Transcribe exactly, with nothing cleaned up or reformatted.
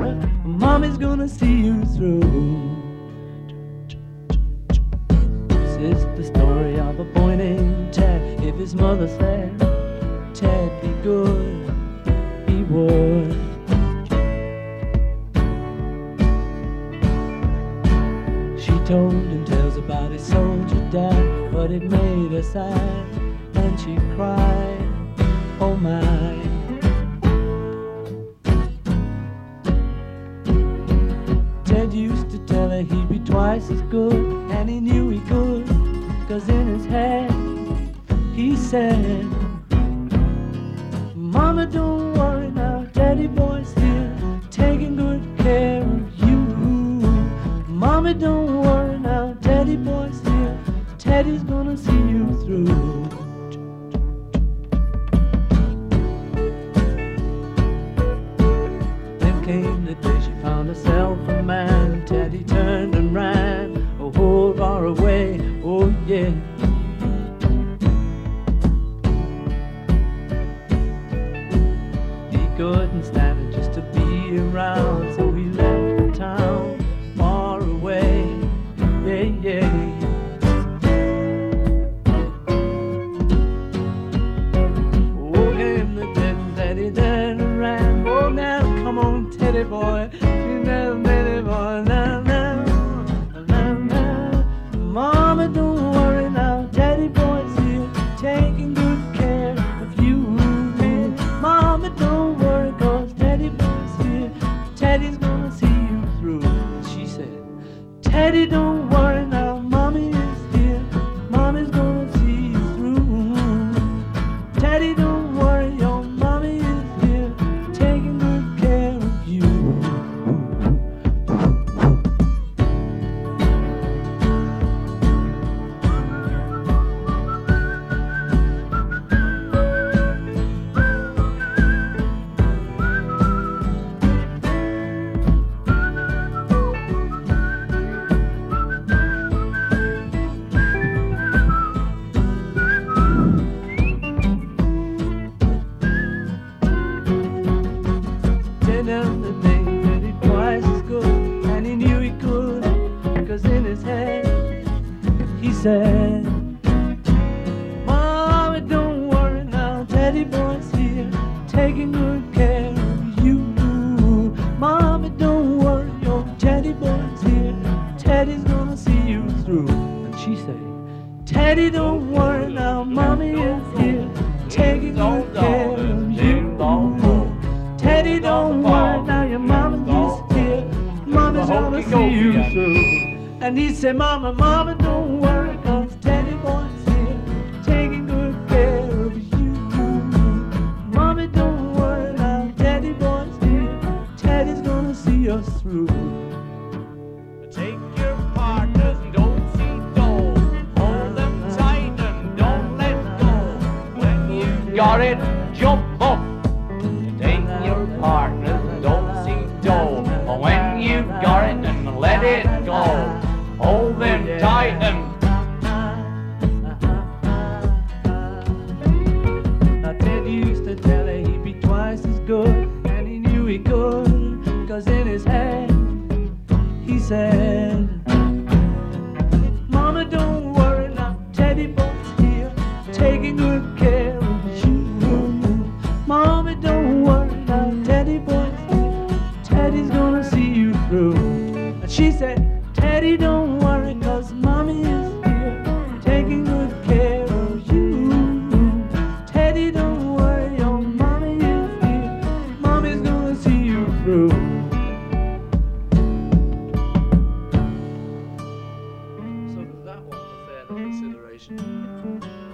here. Mommy's gonna see you through. This is the story of a boy named Ted. If his mother said, Ted, be good, he would. She told him tales about his soldier dad, but it made her sad, and she cried, oh my. Ted used to tell her he'd be twice as good, and he knew he could, 'cause in his head he said, Mama, don't worry now, Daddy boy's here, taking good care of you. Mama, don't worry now, Daddy boy's here, Teddy's gonna see you through. Then came the day she found herself a man. Teddy turned and ran a whole far away, oh yeah. He couldn't stand it just to be around, so he left the town far away, yeah, yeah. Oh, came the day when Teddy turned and ran. Oh, now come on, Teddy boy, you know, Teddy boy, now, now, now, now. Mama, don't worry now, Daddy boy's here, taking good care of you. Mama, don't worry, 'cause Daddy boy's here, Teddy's gonna see you through. And she said, Teddy, don't worry now, Mommy is here, Mommy's gonna see you through. Teddy, don't worry, your Mommy is here, taking good care of you. And the thing that he twice as good, and he knew he could, 'cause in his head he said, Mommy, don't worry now, Teddy boy's here, taking good care of you. Mommy, don't worry, your Teddy boy's here, Teddy's gonna see you through. And she said, Teddy, don't worry now, Mommy is here, taking good care of you. Teddy, don't worry now, your Mama's here, Mama's gonna see you through. And he said, Mama, Mama, don't worry, 'cause Teddy boy's here, taking good care of you. Mommy, don't worry now, Teddy boy's here, Teddy's gonna see us through. Take your partners and don't see dull. Hold them tight and don't let go. When you've got it, jump up. Take your partners and don't see dull. When you've got it, and let it go. Hold them tight and Now Ted used to tell her he'd be twice as good, and he knew he could, 'cause in his head he said, Mama, don't worry now, Teddy boy's here, taking good care of you. Mama, don't worry now, Teddy boy's here, Teddy's gonna see you through. And she said, Teddy, don't worry, 'cause Mommy is here, taking good care of you. Teddy, don't worry, your Mommy is here, Mommy's gonna see you through. So that one for further consideration.